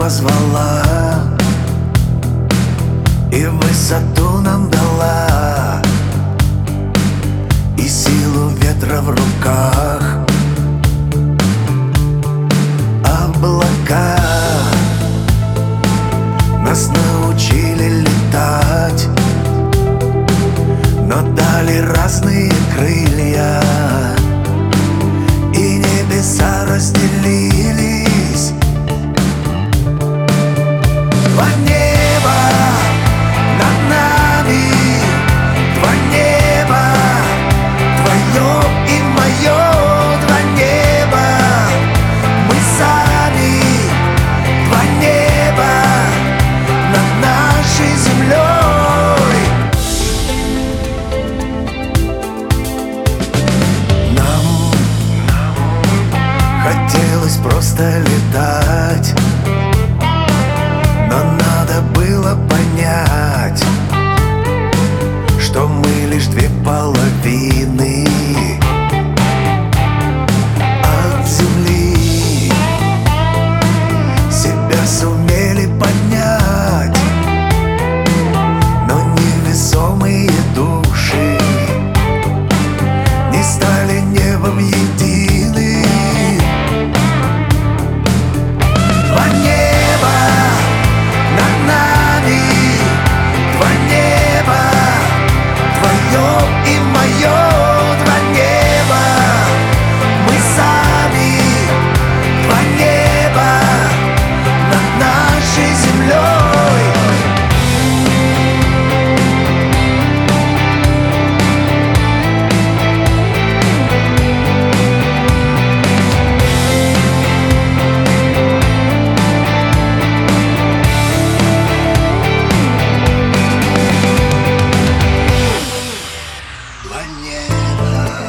позвала и высоту нам дала, и силу ветра в руках. Облака нас научили летать, но дали разные крылья, и небеса разделились. Два неба над нами, два неба, твое и мое, два неба, мы сами, два неба над нашей землей. Нам хотелось просто летать, но надо было понять, что мы лишь две половины от земли. Себя сумели поднять, но невесомые души не стали небом едины. Два неба над нами, два неба, твое и мое, два неба, мы сами, два неба над нашей землей. Два неба